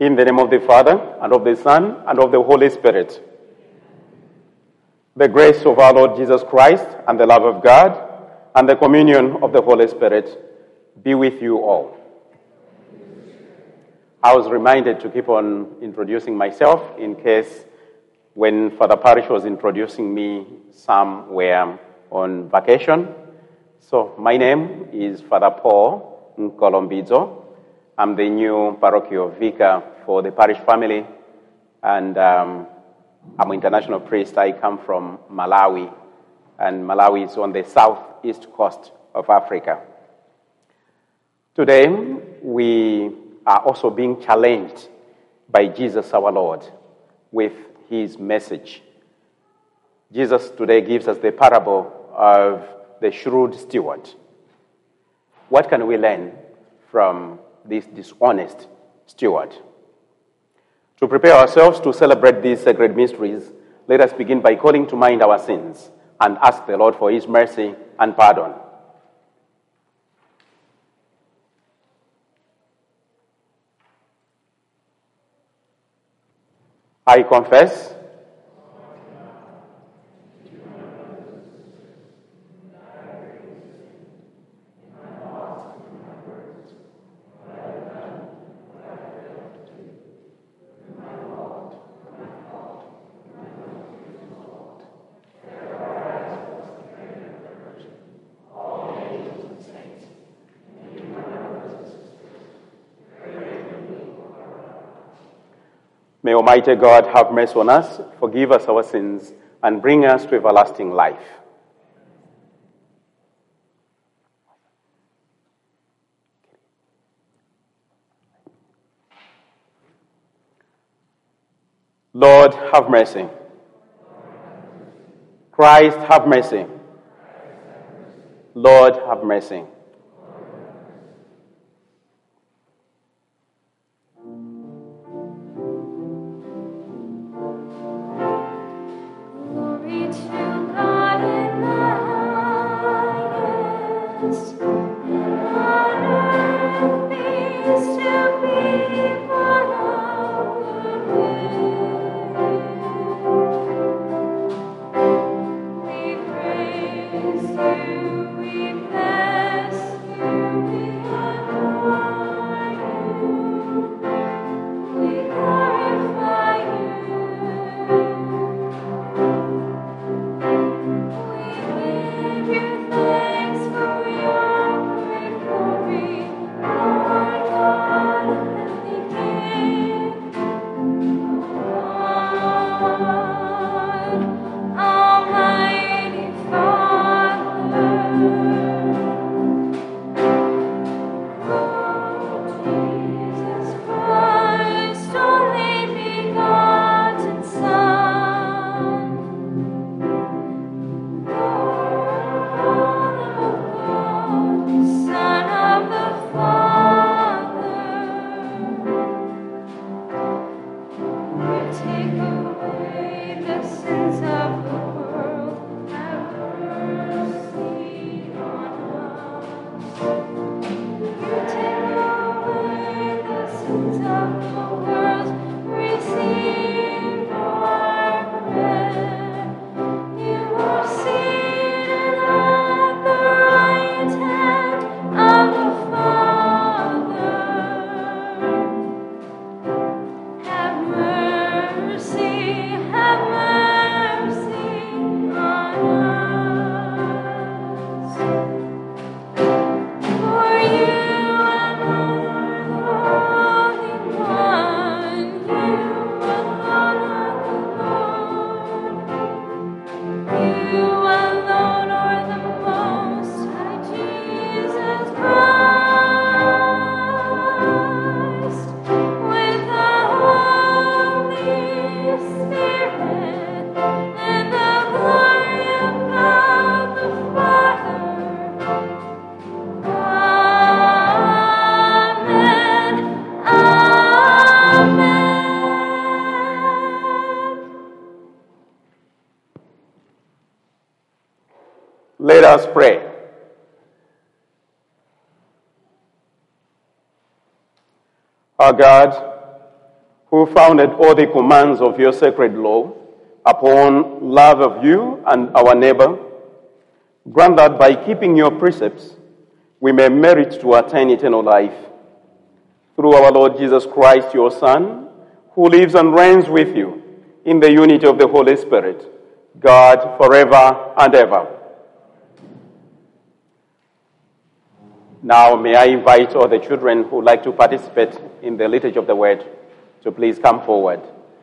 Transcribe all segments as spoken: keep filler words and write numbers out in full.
In the name of the Father, and of the Son, and of the Holy Spirit. The grace of our Lord Jesus Christ, and the love of God, and the communion of the Holy Spirit be with you all. I was reminded to keep on introducing myself in case when Father Parish was introducing me, some were on vacation. So my name is Father Paul Nkolombidzo. I'm the new parochial vicar for the parish family, and um, I'm an international priest. I come from Malawi, and Malawi is on the southeast coast of Africa. Today, we are also being challenged by Jesus our Lord with his message. Jesus today gives us the parable of the shrewd steward. What can we learn from this dishonest steward? To prepare ourselves to celebrate these sacred mysteries, let us begin by calling to mind our sins and ask the Lord for his mercy and pardon. I confess May Almighty God have mercy on us, forgive us our sins, and bring us to everlasting life. Lord, have mercy. Christ, have mercy. Lord, have mercy. Let us pray. Our God, who founded all the commands of your sacred law upon love of you and our neighbor, grant that by keeping your precepts, we may merit to attain eternal life. Through our Lord Jesus Christ, your Son, who lives and reigns with you in the unity of the Holy Spirit, God, forever and ever. Now, may I invite all the children who like to participate in the liturgy of the word to please come forward.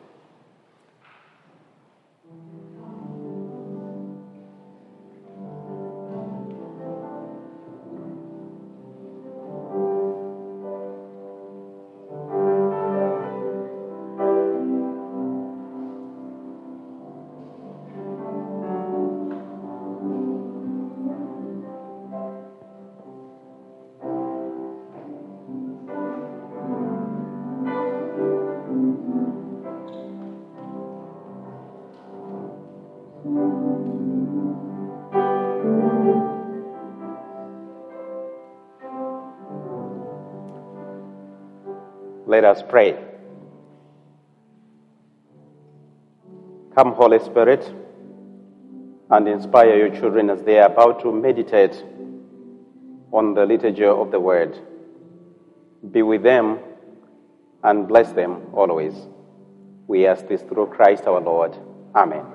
Let us pray. Come, Holy Spirit, and inspire your children as they are about to meditate on the liturgy of the word. Be with them and bless them always. We ask this through Christ our Lord. Amen.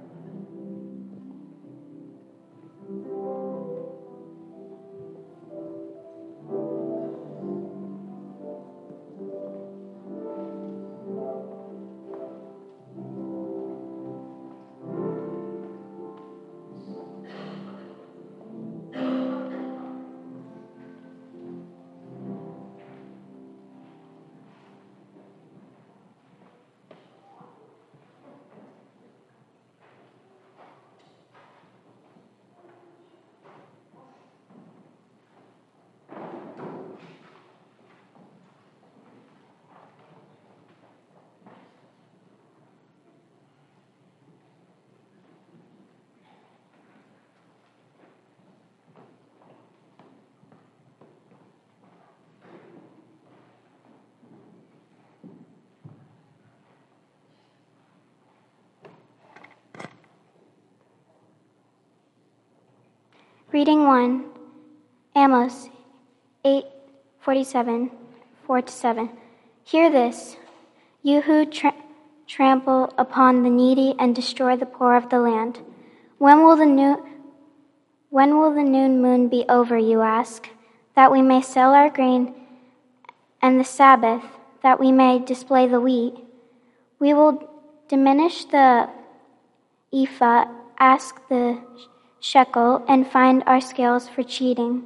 Reading one, Amos eight forty-seven, four to seven. Hear this, you who tra- trample upon the needy and destroy the poor of the land. When will the new when will the noon moon be over, you ask, that we may sell our grain, and the Sabbath, that we may display the wheat? We will diminish the ephah, ask the shekel, and find our scales for cheating.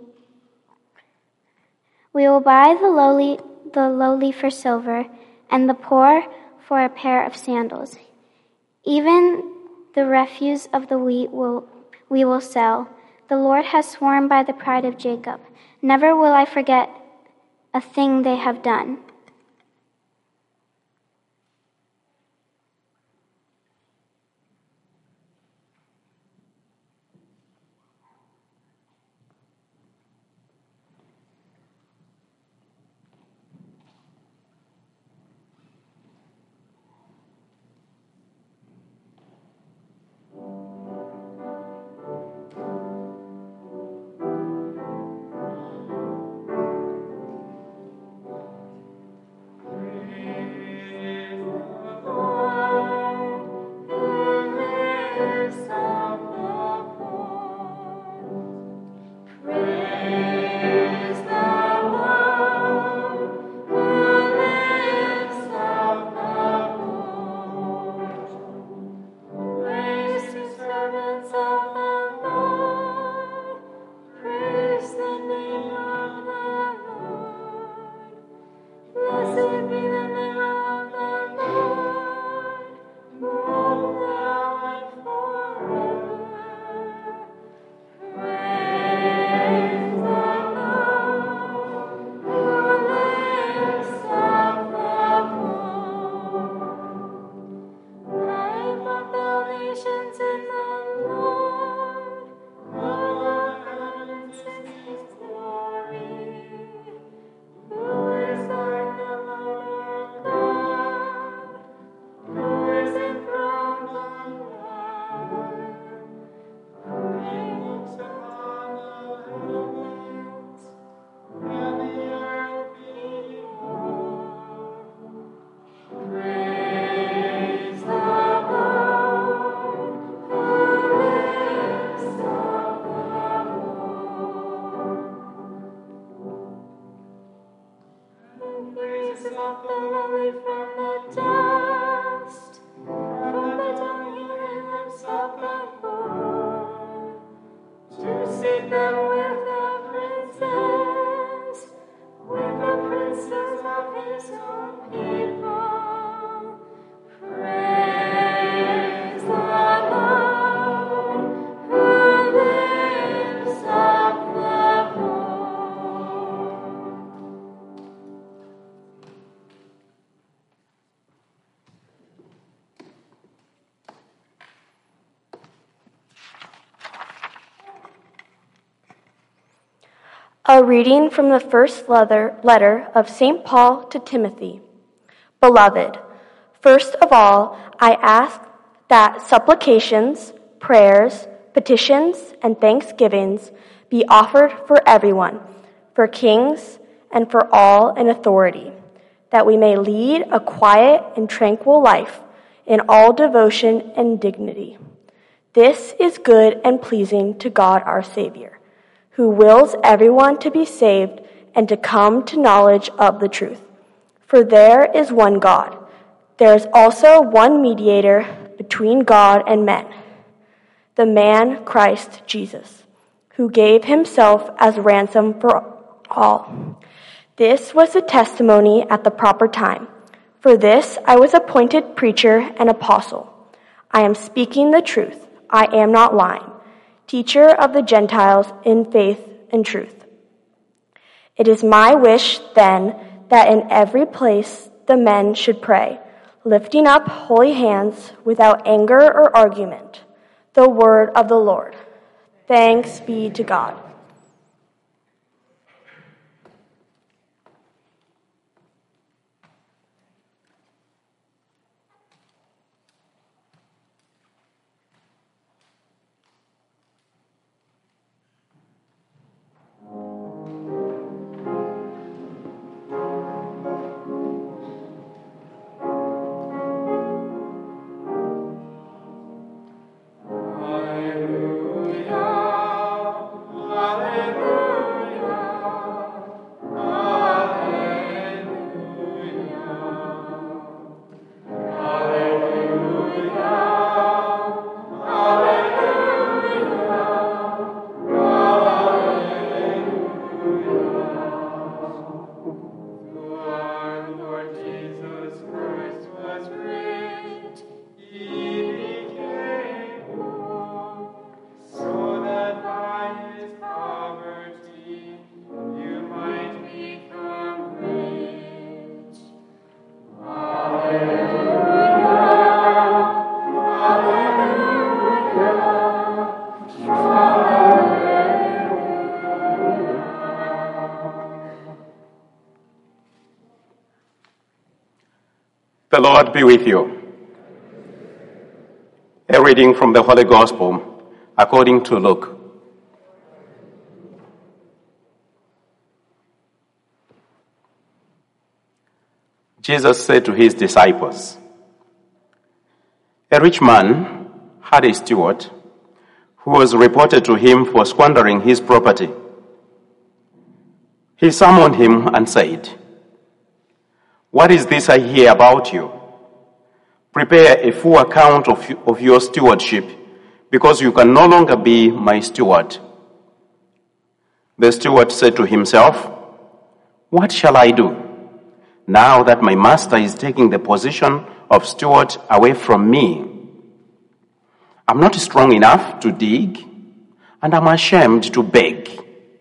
We will buy the lowly the lowly for silver, and the poor for a pair of sandals. Even the refuse of the wheat will we will sell. The Lord has sworn by the pride of Jacob, never will I forget a thing they have done. A reading from the first letter, letter of Saint Paul to Timothy. Beloved, first of all, I ask that supplications, prayers, petitions, and thanksgivings be offered for everyone, for kings, and for all in authority, that we may lead a quiet and tranquil life in all devotion and dignity. This is good and pleasing to God our Savior, who wills everyone to be saved and to come to knowledge of the truth. For there is one God. There is also one mediator between God and men, the man Christ Jesus, who gave himself as ransom for all. This was the testimony at the proper time. For this I was appointed preacher and apostle. I am speaking the truth. I am not lying. Teacher of the Gentiles in faith and truth. It is my wish, then, that in every place the men should pray, lifting up holy hands without anger or argument. The word of the Lord. Thanks be to God. The Lord be with you. A reading from the Holy Gospel according to Luke. Jesus said to his disciples, "A rich man had a steward who was reported to him for squandering his property. He summoned him and said, 'What is this I hear about you? Prepare a full account of, of your stewardship, because you can no longer be my steward.' The steward said to himself, 'What shall I do, now that my master is taking the position of steward away from me? I'm not strong enough to dig, and I'm ashamed to beg.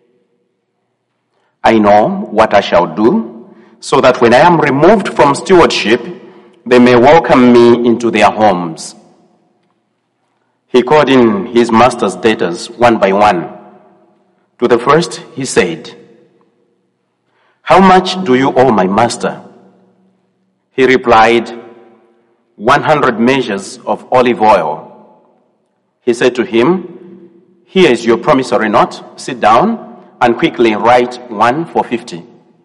I know what I shall do, so that when I am removed from stewardship, they may welcome me into their homes.' He called in his master's debtors one by one. To the first he said, 'How much do you owe my master?' He replied, one hundred measures of olive oil. He said to him, 'Here is your promissory note. Sit down and quickly write one for fifty.'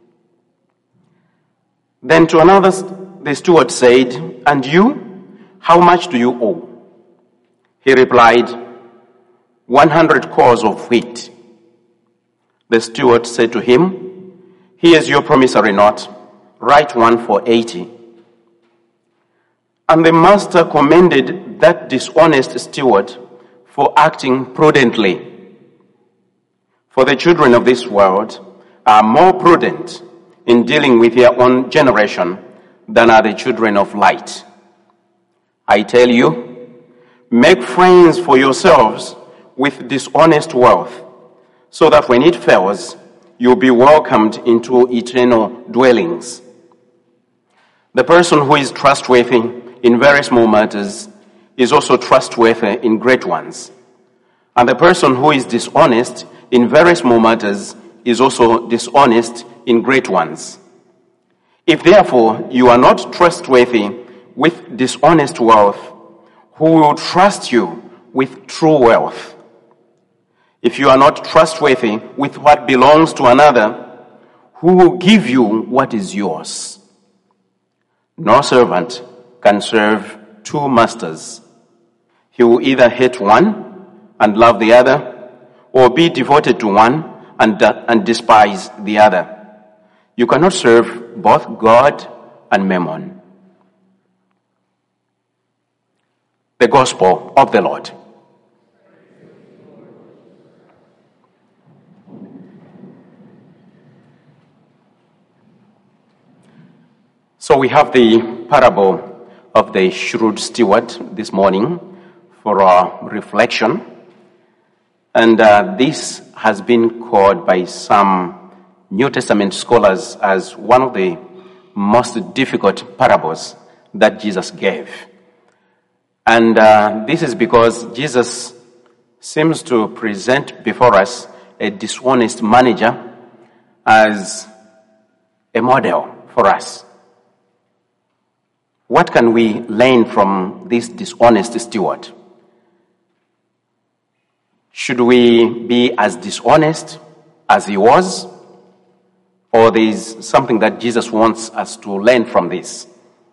Then to another the steward said, 'And you, how much do you owe?' He replied, one hundred cors of wheat. The steward said to him, 'Here is your promissory note. Write one for eighty.' And the master commended that dishonest steward for acting prudently. For the children of this world are more prudent in dealing with their own generation than are the children of light. I tell you, make friends for yourselves with dishonest wealth, so that when it fails, you'll be welcomed into eternal dwellings. The person who is trustworthy in very small matters is also trustworthy in great ones. And the person who is dishonest in very small matters is also dishonest in great ones. If therefore you are not trustworthy with dishonest wealth, who will trust you with true wealth? If you are not trustworthy with what belongs to another, who will give you what is yours? No servant can serve two masters. He will either hate one and love the other, or be devoted to one and, and despise the other. You cannot serve both God and Mammon. The Gospel of the Lord. So we have the parable of the shrewd steward this morning for our reflection. And uh, this has been called by some New Testament scholars as one of the most difficult parables that Jesus gave. And uh, this is because Jesus seems to present before us a dishonest manager as a model for us. What can we learn from this dishonest steward? Should we be as dishonest as he was? Or there is something that Jesus wants us to learn from this?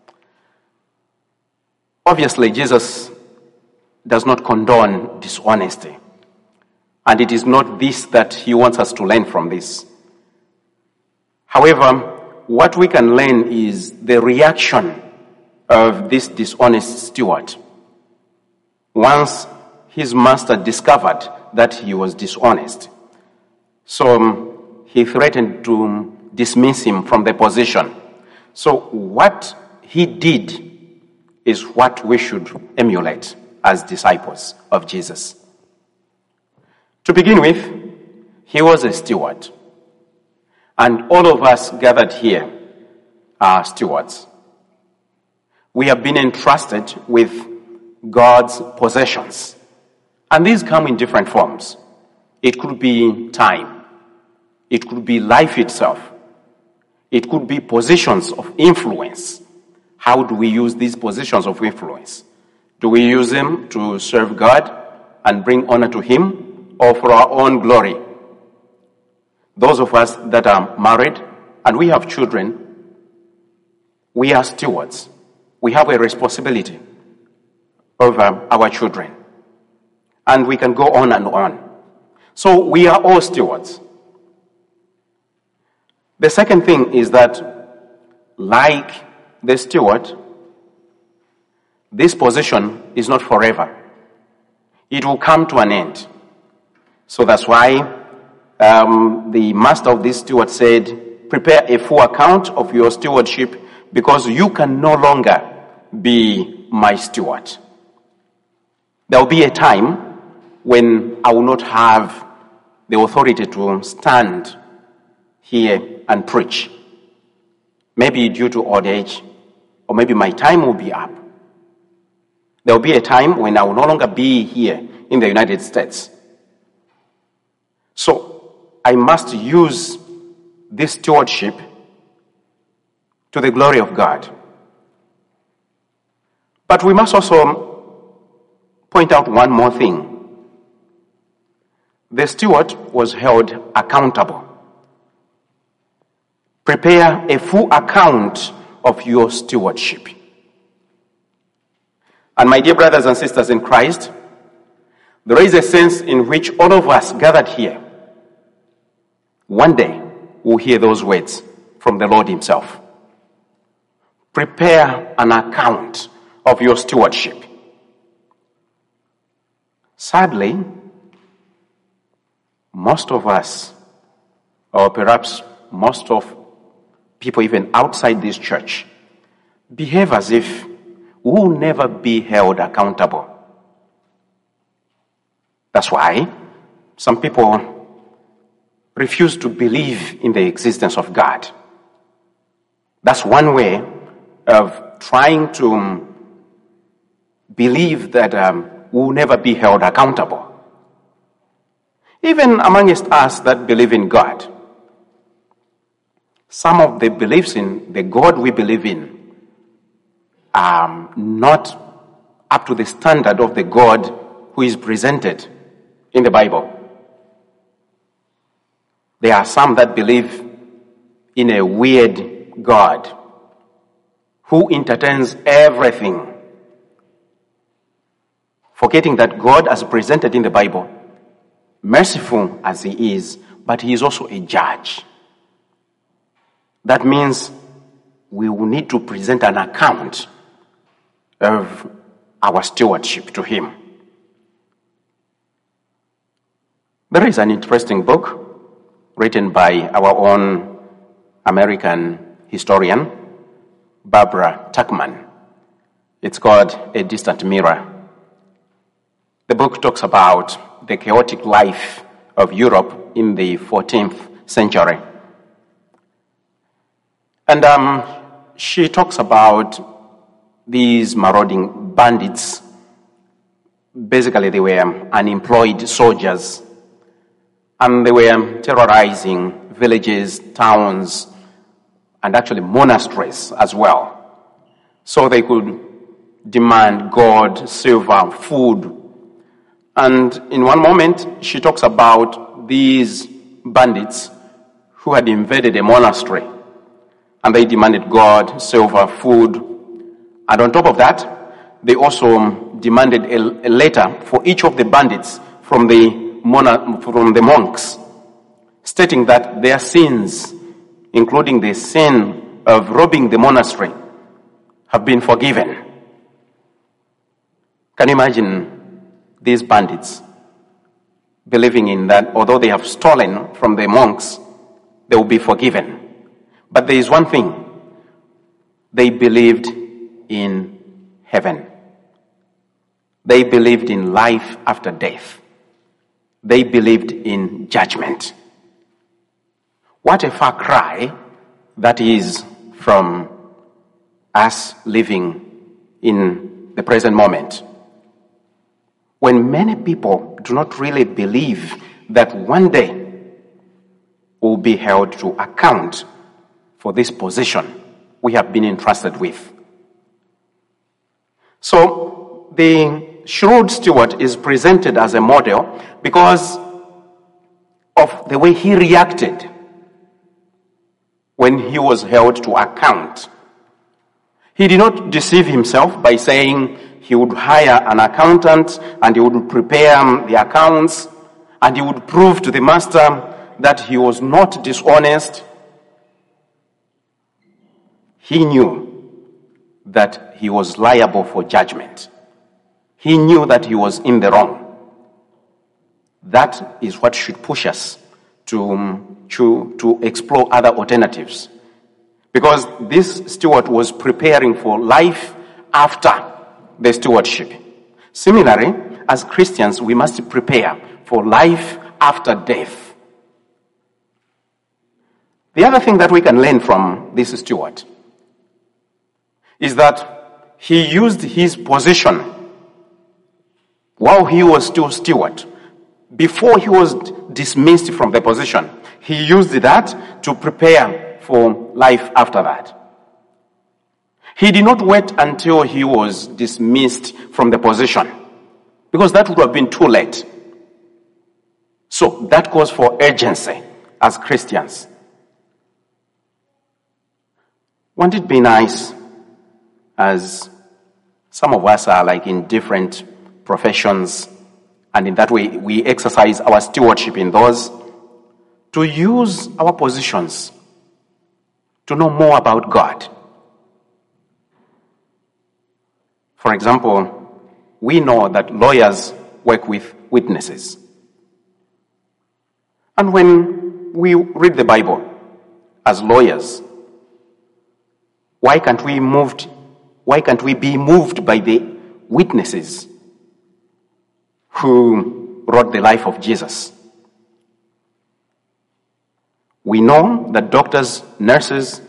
Obviously, Jesus does not condone dishonesty. And it is not this that he wants us to learn from this. However, what we can learn is the reaction of this dishonest steward once his master discovered that he was dishonest. So um, he threatened to dismiss him from the position. So what he did is what we should emulate as disciples of Jesus. To begin with, he was a steward. And all of us gathered here are stewards. We have been entrusted with God's possessions. And these come in different forms. It could be time. It could be life itself. It could be positions of influence. How do we use these positions of influence? Do we use them to serve God and bring honor to Him, or for our own glory? Those of us that are married and we have children, we are stewards. We have a responsibility over our children. And we can go on and on. So we are all stewards. The second thing is that, like the steward, this position is not forever. It will come to an end. So that's why um, the master of this steward said, prepare a full account of your stewardship, because you can no longer be my steward. There will be a time when I will not have the authority to stand here and preach. Maybe due to old age, or maybe my time will be up. There will be a time when I will no longer be here in the United States. So I must use this stewardship to the glory of God. But we must also point out one more thing. The steward was held accountable. Prepare a full account of your stewardship. And my dear brothers and sisters in Christ, there is a sense in which all of us gathered here, one day will hear those words from the Lord Himself. Prepare an account of your stewardship. Sadly, most of us, or perhaps most of people even outside this church, behave as if we will never be held accountable. That's why some people refuse to believe in the existence of God. That's one way of trying to believe that um, we will never be held accountable. Even amongst us that believe in God, some of the beliefs in the God we believe in are not up to the standard of the God who is presented in the Bible. There are some that believe in a weird God who entertains everything, forgetting that God, as presented in the Bible, merciful as he is, but he is also a judge. That means we will need to present an account of our stewardship to him. There is an interesting book written by our own American historian, Barbara Tuchman. It's called A Distant Mirror. The book talks about the chaotic life of Europe in the fourteenth century. And um, she talks about these marauding bandits. Basically, they were unemployed soldiers, and they were terrorizing villages, towns, and actually monasteries as well. So they could demand gold, silver, food. And in one moment, she talks about these bandits who had invaded a monastery, and they demanded gold, silver, food. And on top of that, they also demanded a, a letter for each of the bandits from the mona- from the monks, stating that their sins, including the sin of robbing the monastery, have been forgiven. Can you imagine these bandits believing in that although they have stolen from the monks, they will be forgiven? But there is one thing: they believed in heaven. They believed in life after death. They believed in judgment. What a far cry that is from us living in the present moment, when many people do not really believe that one day we'll be held to account for this position we have been entrusted with. So the shrewd steward is presented as a model because of the way he reacted when he was held to account. He did not deceive himself by saying he would hire an accountant and he would prepare the accounts and he would prove to the master that he was not dishonest. He knew that he was liable for judgment. He knew that he was in the wrong. That is what should push us to, um, to, to explore other alternatives. Because this steward was preparing for life after the stewardship. Similarly, as Christians, we must prepare for life after death. The other thing that we can learn from this steward is that he used his position while he was still steward. Before he was dismissed from the position, he used that to prepare for life after that. He did not wait until he was dismissed from the position, because that would have been too late. So that calls for urgency as Christians. Wouldn't it be nice, as some of us are like in different professions, and in that way we exercise our stewardship in those, to use our positions to know more about God? For example, we know that lawyers work with witnesses. And when we read the Bible as lawyers, why can't we moved, why can't we be moved by the witnesses who wrote the life of Jesus? We know that doctors, nurses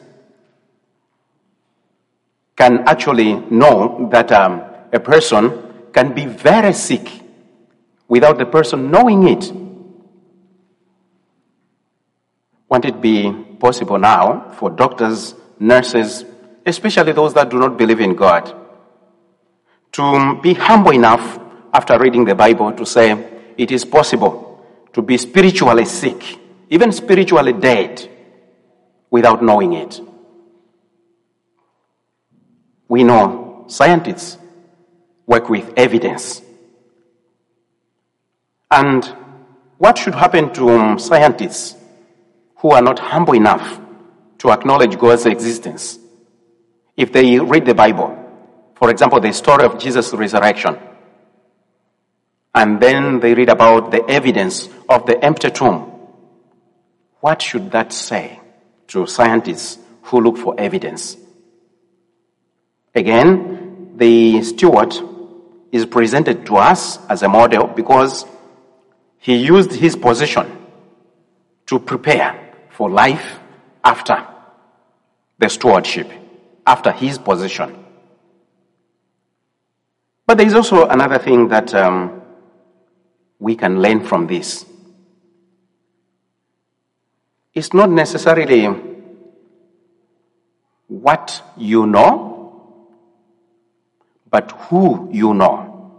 can actually know that um, a person can be very sick without the person knowing it. Won't it be possible now for doctors, nurses, especially those that do not believe in God, to be humble enough after reading the Bible to say it is possible to be spiritually sick, even spiritually dead, without knowing it. We know scientists work with evidence. And what should happen to um, scientists who are not humble enough to acknowledge God's existence? If they read the Bible, for example, the story of Jesus' resurrection, and then they read about the evidence of the empty tomb, what should that say to scientists who look for evidence? Again, the steward is presented to us as a model because he used his position to prepare for life after the stewardship, after his position. But there is also another thing that um, we can learn from this. It's not necessarily what you know, but who you know.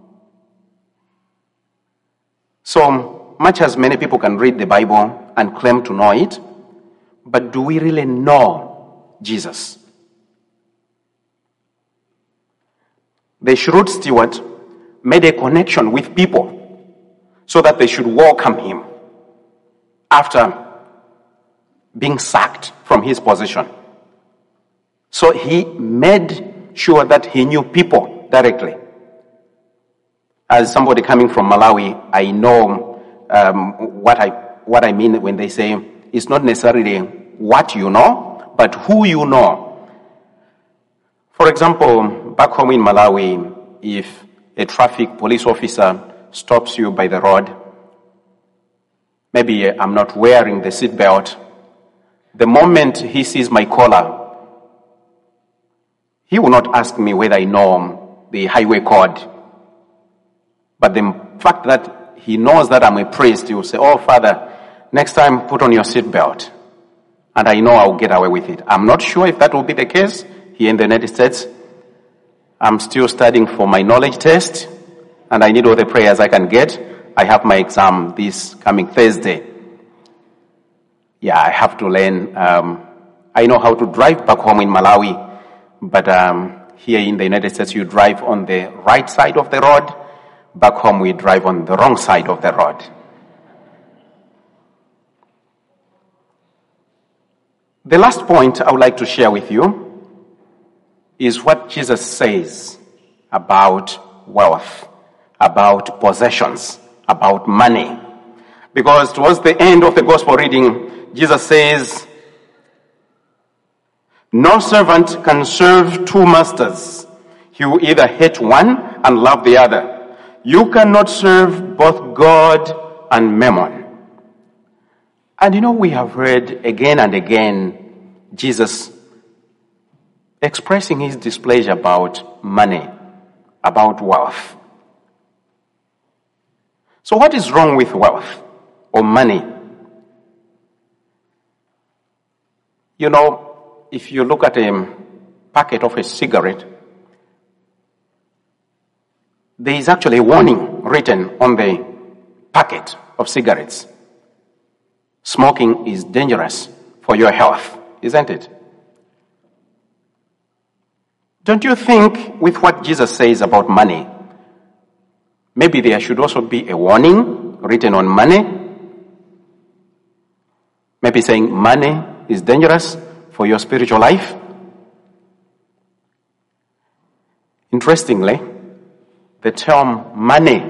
So much as many people can read the Bible and claim to know it, but do we really know Jesus? The shrewd steward made a connection with people so that they should welcome him after being sacked from his position. So he made sure that he knew people directly. As somebody coming from Malawi, I know um, what I what I mean when they say it's not necessarily what you know, but who you know. For example, back home in Malawi, if a traffic police officer stops you by the road, maybe I'm not wearing the seatbelt, the moment he sees my collar, he will not ask me whether I know the highway code. But the fact that he knows that I'm a priest, he will say, "Oh, Father, next time put on your seatbelt." And I know I'll get away with it. I'm not sure if that will be the case here in the United States. I'm still studying for my knowledge test, and I need all the prayers I can get. I have my exam this coming Thursday. Yeah, I have to learn. Um, I know how to drive back home in Malawi, but um, here in the United States, you drive on the right side of the road. Back home, we drive on the wrong side of the road. The last point I would like to share with you is what Jesus says about wealth, about possessions, about money. Because towards the end of the gospel reading, Jesus says, "No servant can serve two masters. He will either hate one and love the other. You cannot serve both God and mammon." And you know, we have heard again and again Jesus expressing his displeasure about money, about wealth. So what is wrong with wealth or money? You know, if you look at a packet of a cigarette, there is actually a warning written on the packet of cigarettes. Smoking is dangerous for your health, isn't it? Don't you think with what Jesus says about money, maybe there should also be a warning written on money? Maybe saying money is dangerous for your spiritual life? Interestingly, the term money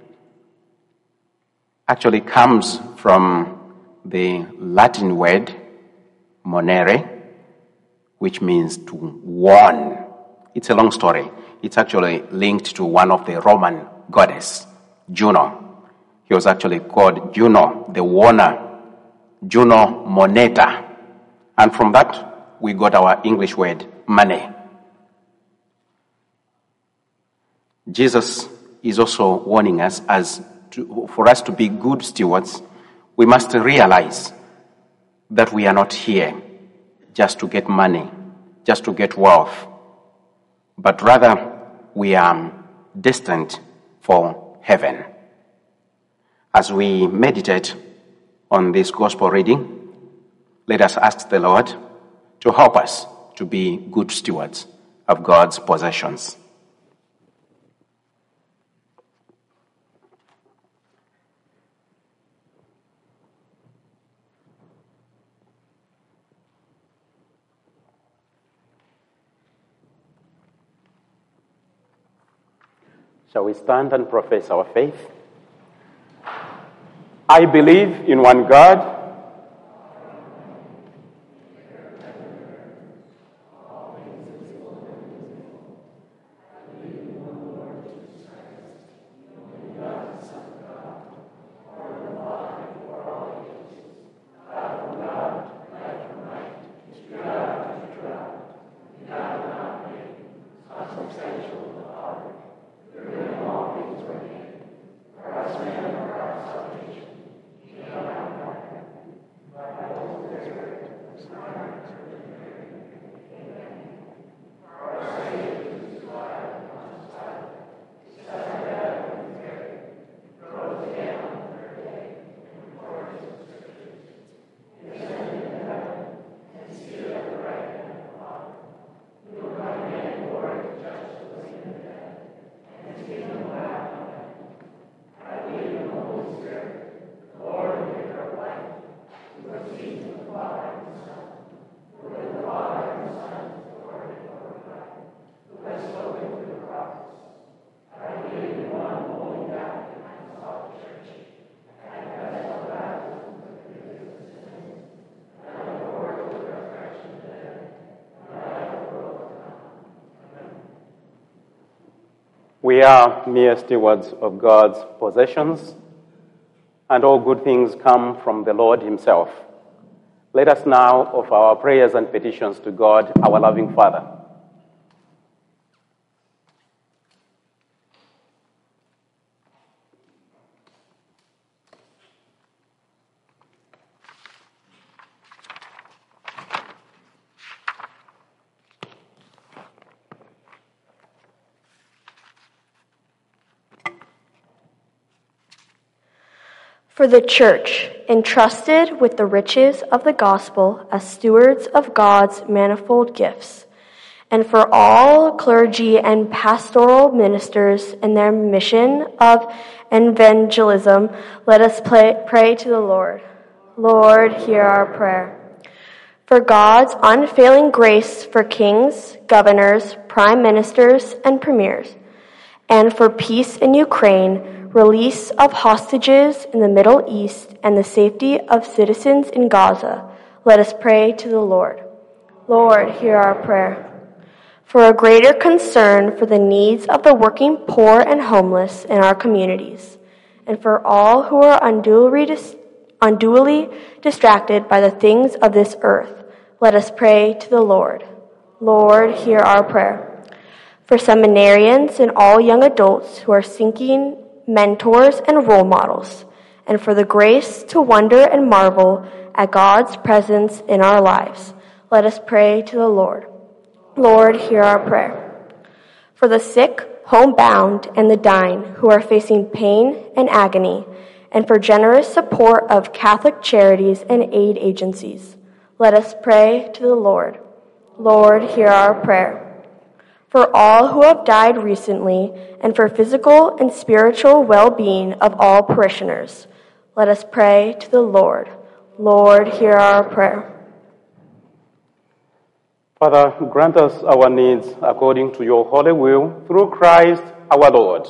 actually comes from the Latin word monere, which means to warn. It's a long story. It's actually linked to one of the Roman goddess, Juno. He was actually called Juno, the warner, Juno moneta. And from that, we got our English word, money. Jesus is also warning us as to, for us to be good stewards, we must realize that we are not here just to get money, just to get wealth, but rather we are destined for heaven. As we meditate on this gospel reading, let us ask the Lord to help us to be good stewards of God's possessions. Shall we stand and profess our faith? I believe in one God, we are mere stewards of God's possessions, and all good things come from the Lord himself. Let us now offer our prayers and petitions to God, our loving Father. For the Church, entrusted with the riches of the gospel as stewards of God's manifold gifts, and for all clergy and pastoral ministers in their mission of evangelism, let us pray, pray to the Lord. Lord, hear our prayer. For God's unfailing grace for kings, governors, prime ministers, and premiers, and for peace in Ukraine, release of hostages in the Middle East, and the safety of citizens in Gaza, let us pray to the Lord. Lord, hear our prayer. For a greater concern for the needs of the working poor and homeless in our communities, and for all who are unduly, dis- unduly distracted by the things of this earth, let us pray to the Lord. Lord, hear our prayer. For seminarians and all young adults who are seeking mentors and role models, and for the grace to wonder and marvel at God's presence in our lives, let us pray to the Lord. Lord, hear our prayer. For the sick, homebound, and the dying who are facing pain and agony, and for generous support of Catholic charities and aid agencies, let us pray to the Lord. Lord, hear our prayer. For all who have died recently, and for physical and spiritual well-being of all parishioners, let us pray to the Lord. Lord, hear our prayer. Father, grant us our needs according to your holy will, through Christ our Lord.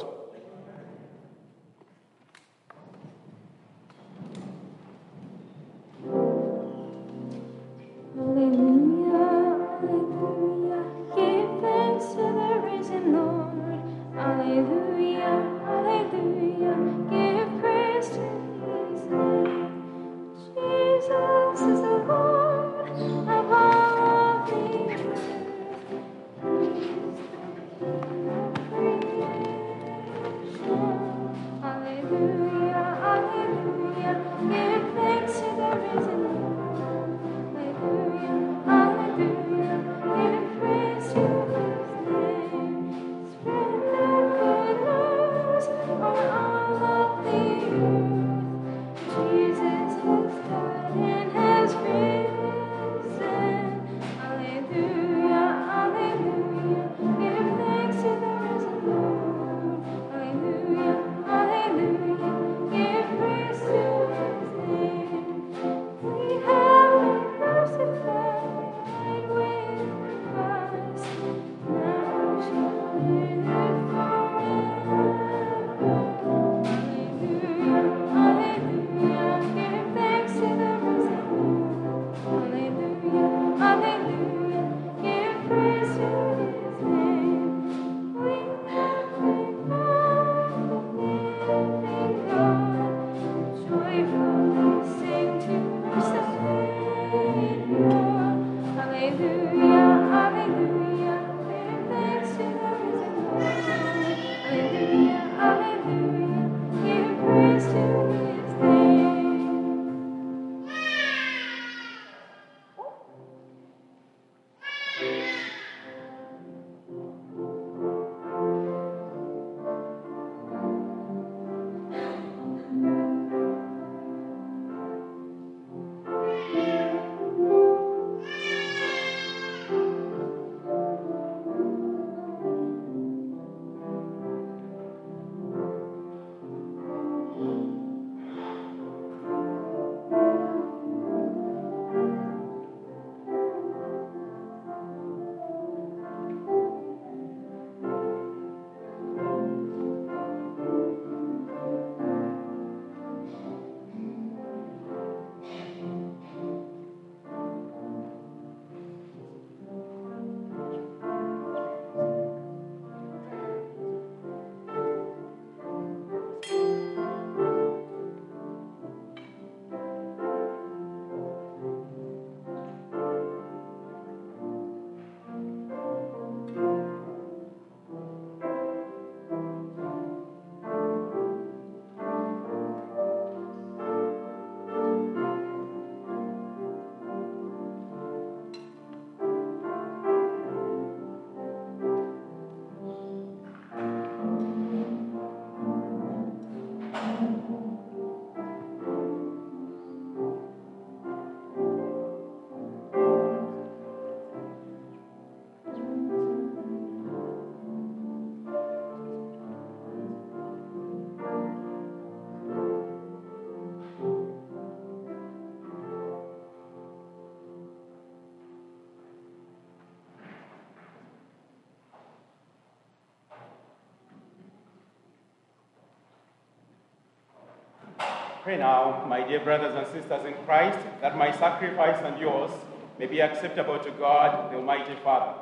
Pray now, my dear brothers and sisters in Christ, that my sacrifice and yours may be acceptable to God, the Almighty Father.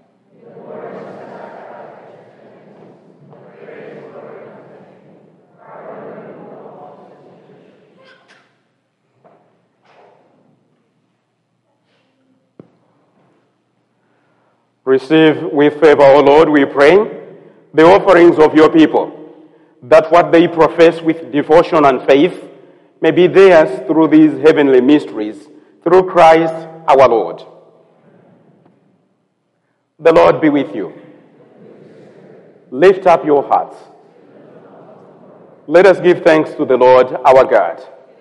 Receive with favor, O Lord, we pray, the offerings of your people, that what they profess with devotion and faith may be theirs through these heavenly mysteries, through Christ our Lord. The Lord be with you. Lift up your hearts. Let us give thanks to the Lord our God.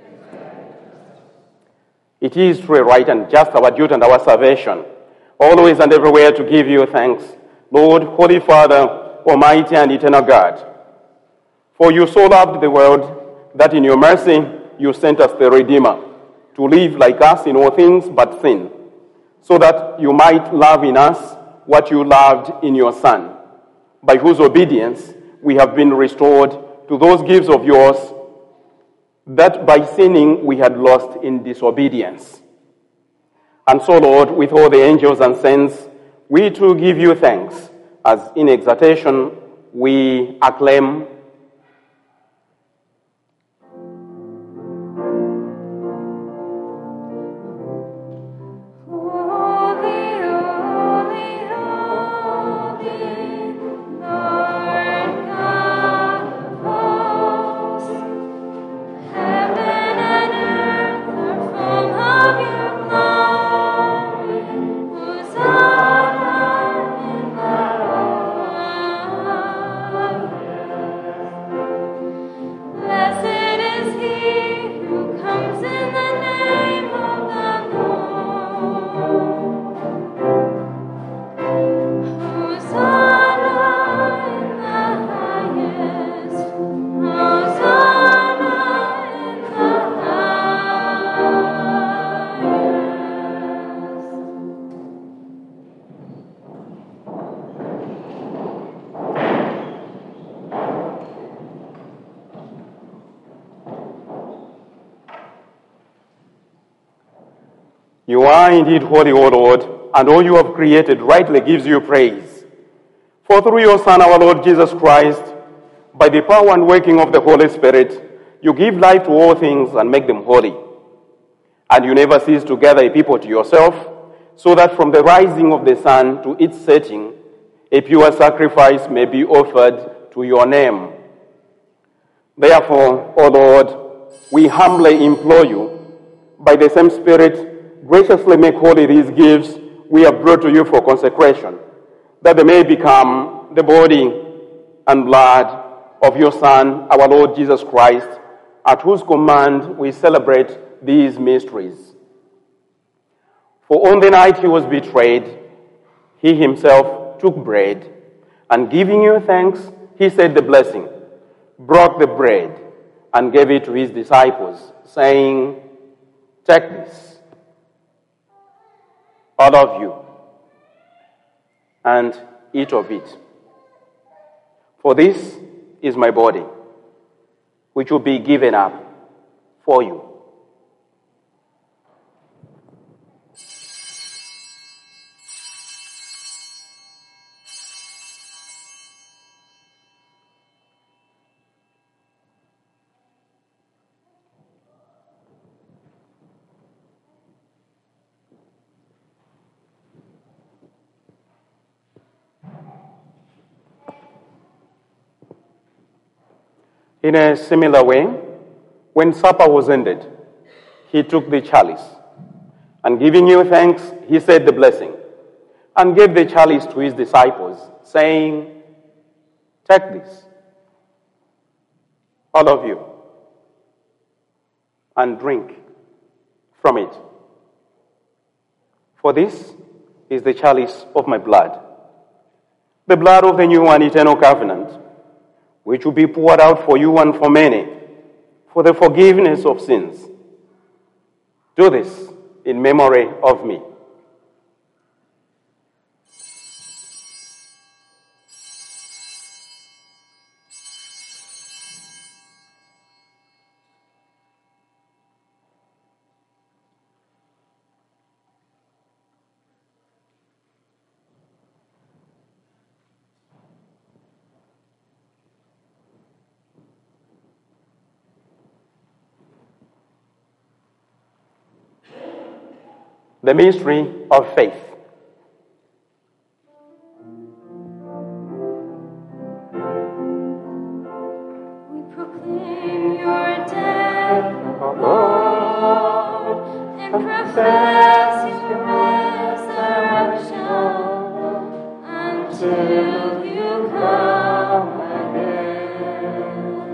It is true, right, and just our duty and our salvation, always and everywhere to give you thanks, Lord, Holy Father, Almighty and eternal God. For you so loved the world that in your mercy you sent us the Redeemer, to live like us in all things but sin, so that you might love in us what you loved in your Son, by whose obedience we have been restored to those gifts of yours that by sinning we had lost in disobedience. And so, Lord, with all the angels and saints, we too give you thanks, as in exaltation we acclaim, You are indeed holy, O Lord, and all you have created rightly gives you praise. For through your Son, our Lord Jesus Christ, by the power and working of the Holy Spirit, you give life to all things and make them holy. And you never cease to gather a people to yourself, so that from the rising of the sun to its setting, a pure sacrifice may be offered to your name. Therefore, O Lord, we humbly implore you, by the same Spirit, graciously make holy these gifts we have brought to you for consecration, that they may become the body and blood of your Son, our Lord Jesus Christ, at whose command we celebrate these mysteries. For on the night he was betrayed, he himself took bread, and giving you thanks, he said the blessing, broke the bread, and gave it to his disciples, saying, "Take this, all of you, and eat of it. For this is my body, which will be given up for you." In a similar way, when supper was ended, he took the chalice, and giving you thanks, he said the blessing, and gave the chalice to his disciples, saying, "Take this, all of you, and drink from it. For this is the chalice of my blood, the blood of the new and eternal covenant, which will be poured out for you and for many, for the forgiveness of sins. Do this in memory of me." The mystery of faith. We proclaim your death, O Lord, and profess your resurrection until you come again.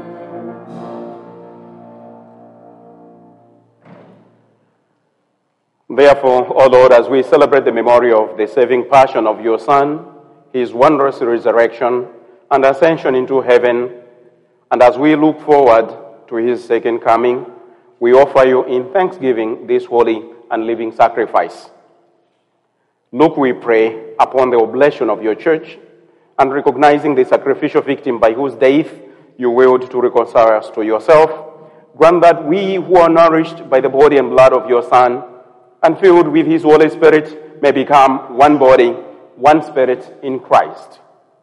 Therefore, O Lord, as we celebrate the memory of the saving passion of your Son, his wondrous resurrection and ascension into heaven, and as we look forward to his second coming, we offer you in thanksgiving this holy and living sacrifice. Look, we pray, upon the oblation of your church, and recognizing the sacrificial victim by whose death you willed to reconcile us to yourself, grant that we who are nourished by the body and blood of your Son, and filled with his Holy Spirit, may become one body, one spirit in Christ.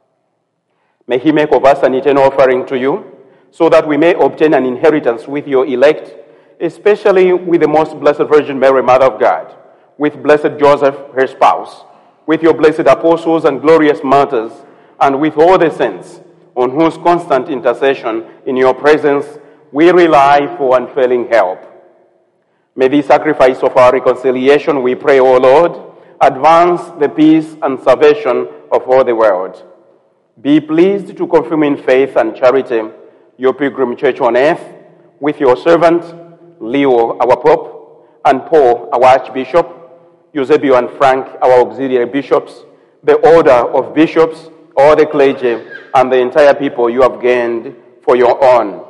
May he make of us an eternal offering to you, so that we may obtain an inheritance with your elect, especially with the most blessed Virgin Mary, Mother of God, with blessed Joseph, her spouse, with your blessed apostles and glorious martyrs, and with all the saints, on whose constant intercession in your presence we rely for unfailing help. May the sacrifice of our reconciliation, we pray, O Lord, advance the peace and salvation of all the world. Be pleased to confirm in faith and charity your pilgrim church on earth, with your servant, Leo, our Pope, and Paul, our Archbishop, Eusebio and Frank, our auxiliary bishops, the order of bishops, all the clergy, and the entire people you have gained for your own.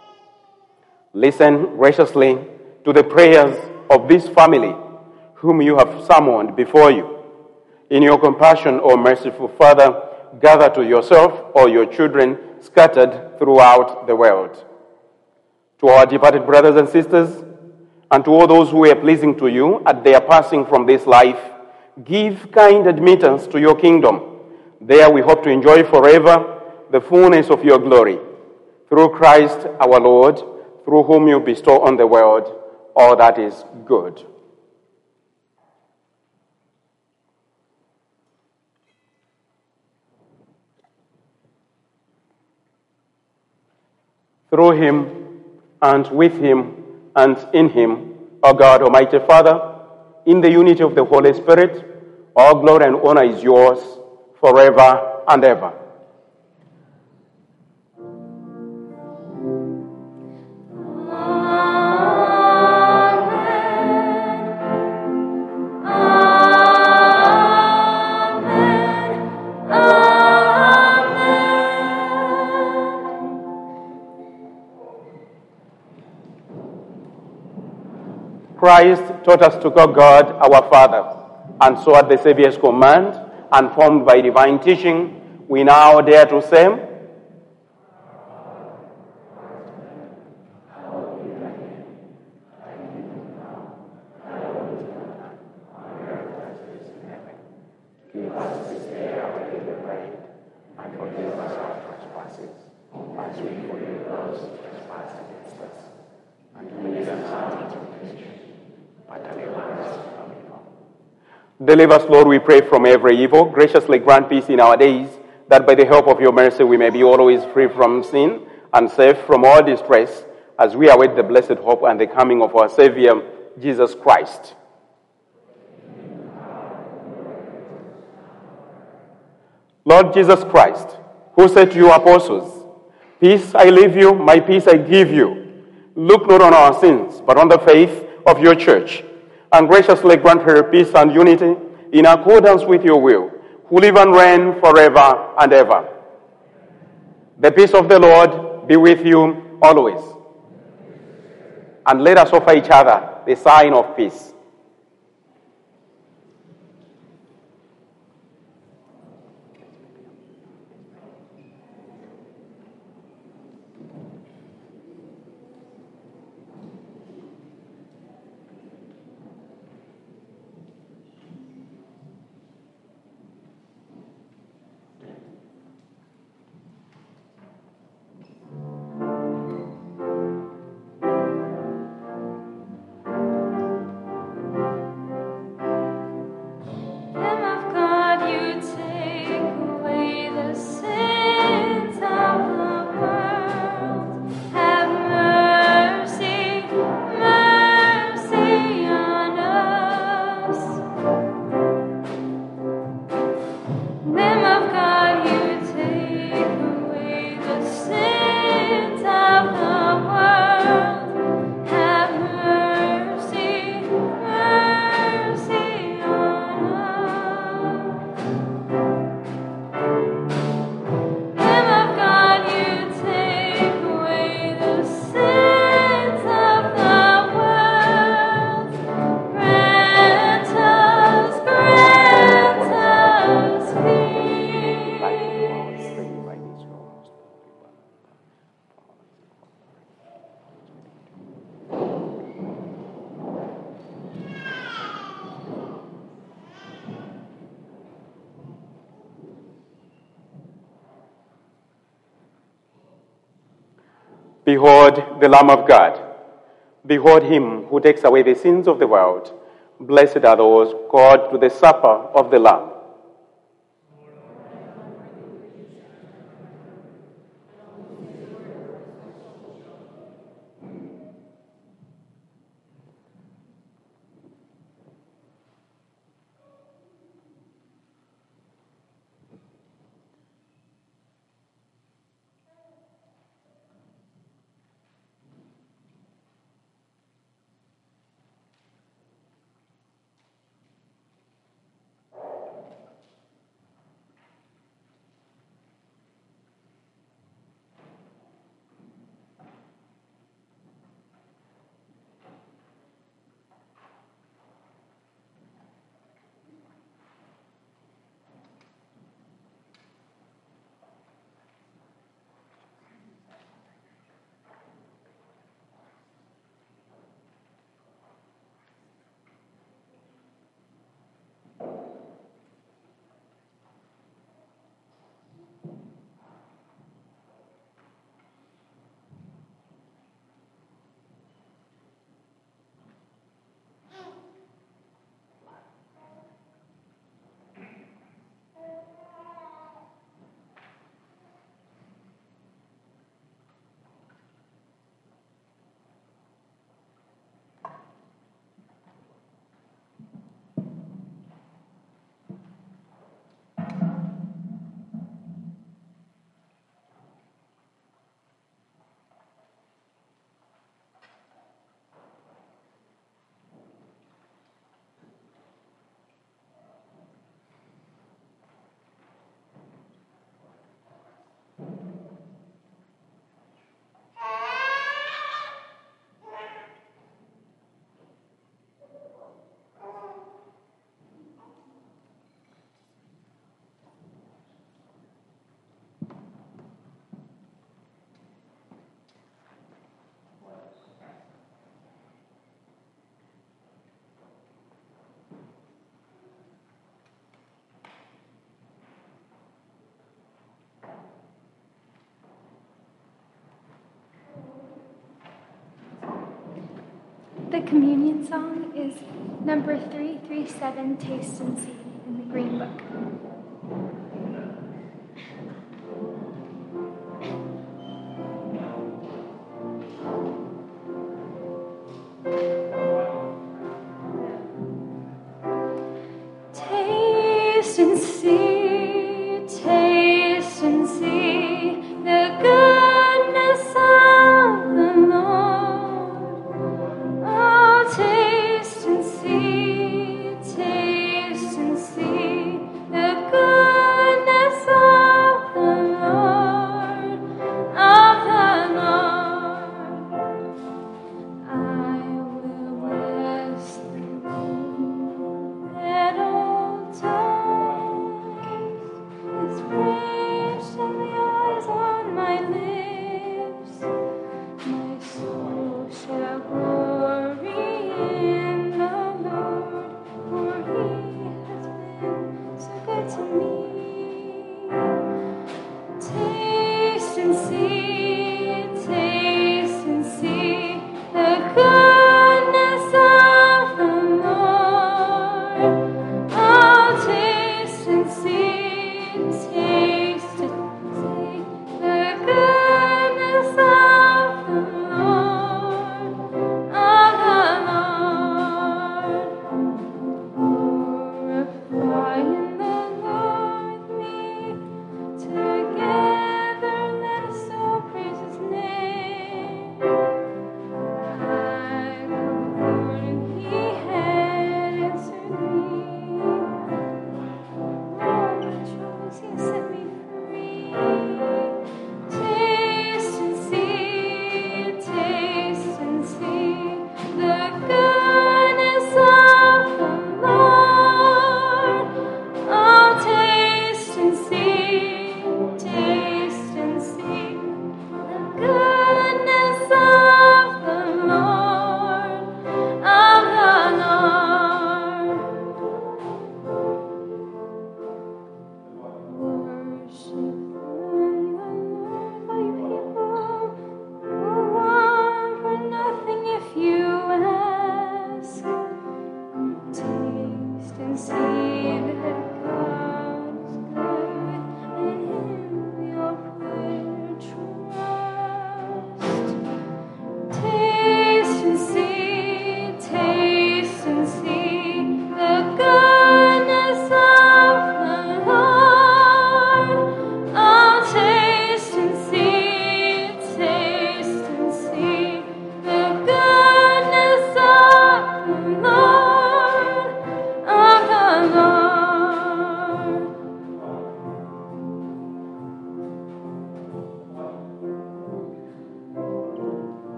Listen graciously to the prayers of this family, whom you have summoned before you. In your compassion, O merciful Father, gather to yourself all your children scattered throughout the world. To our departed brothers and sisters, and to all those who were pleasing to you at their passing from this life, give kind admittance to your kingdom. There we hope to enjoy forever the fullness of your glory. Through Christ our Lord, through whom you bestow on the world all that is good. Through him, and with him, and in him, O God, Almighty Father, in the unity of the Holy Spirit, all glory and honor is yours forever and ever. Christ taught us to call God our Father, and so at the Savior's command, and formed by divine teaching, we now dare to say, give us this day our daily bread, and forgive us our trespasses, as we forgive those who trespass against us. And lead us not into temptation, but deliver us from evil. Deliver us, Lord, we pray, from every evil. Graciously grant peace in our days, that by the help of your mercy we may be always free from sin and safe from all distress, as we await the blessed hope and the coming of our Savior, Jesus Christ. Lord Jesus Christ, who said to your apostles, "Peace I leave you, my peace I give you," look not on our sins, but on the faith of your church, and graciously grant her peace and unity in accordance with your will, who live and reign forever and ever. The peace of the Lord be with you always. And let us offer each other the sign of peace. Behold the Lamb of God. Behold him who takes away the sins of the world. Blessed are those called to the supper of the Lamb. The communion song is number three three seven, Taste and See, in the Green Book. Taste and see, taste and see the goodness of the Lord. Oh, taste and see, taste and see the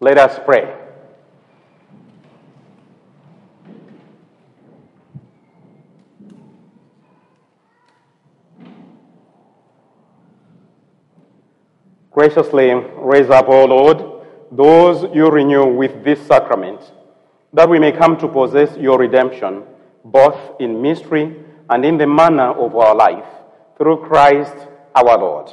Let us pray. Graciously raise up, O Lord, those you renew with this sacrament, that we may come to possess your redemption, both in mystery and in the manner of our life, through Christ our Lord.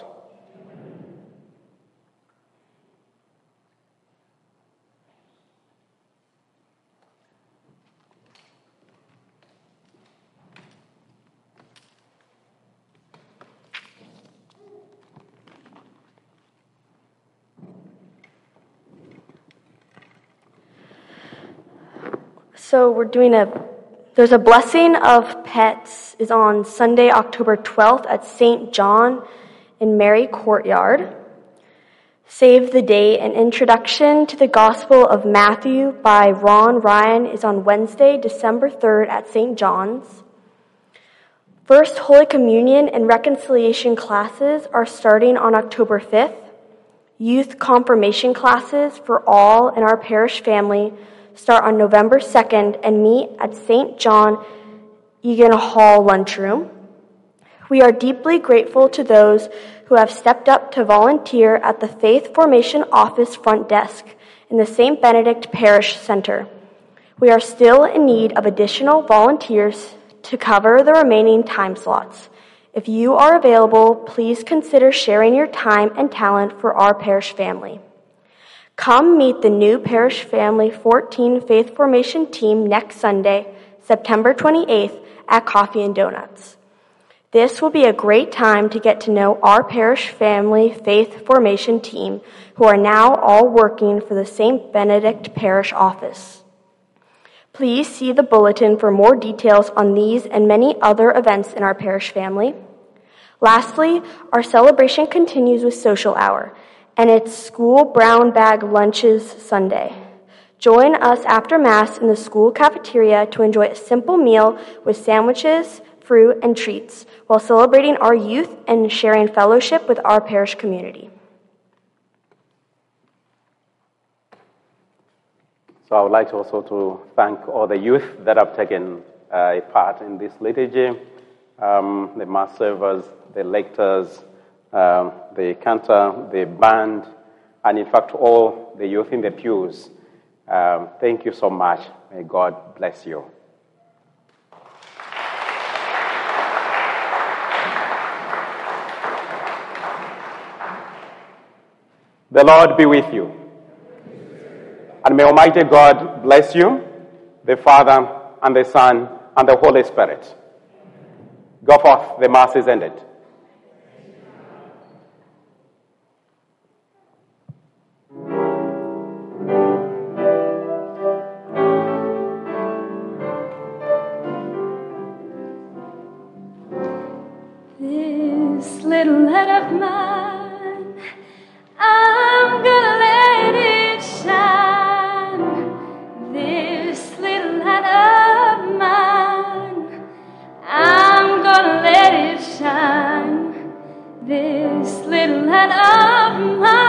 So we're doing a, there's a blessing of pets is on Sunday, October twelfth at Saint John in Mary Courtyard. Save the Date, an introduction to the Gospel of Matthew by Ron Ryan is on Wednesday, December third at Saint John's. First Holy Communion and Reconciliation classes are starting on October fifth. Youth confirmation classes for all in our parish family start on November second and meet at Saint John Egan Hall lunchroom. We are deeply grateful to those who have stepped up to volunteer at the Faith Formation Office front desk in the Saint Benedict Parish Center. We are still in need of additional volunteers to cover the remaining time slots. If you are available, please consider sharing your time and talent for our parish family. Come meet the new Parish Family fourteen Faith Formation team next Sunday, September twenty-eighth at Coffee and Donuts. This will be a great time to get to know our Parish Family Faith Formation team, who are now all working for the Saint Benedict Parish office. Please see the bulletin for more details on these and many other events in our parish family. Lastly, our celebration continues with Social Hour, and it's School Brown Bag Lunches Sunday. Join us after Mass in the school cafeteria to enjoy a simple meal with sandwiches, fruit, and treats while celebrating our youth and sharing fellowship with our parish community. So I would like also to thank all the youth that have taken uh, a part in this liturgy, um, the Mass servers, the lectors, um, the cantor, the band, and in fact all the youth in the pews. Um, thank you so much. May God bless you. The Lord be with you. And may Almighty God bless you, the Father, and the Son, and the Holy Spirit. Go forth, the Mass is ended. This little head of mine, I'm gonna let it shine. This little light of mine, I'm gonna let it shine. This little light of mine.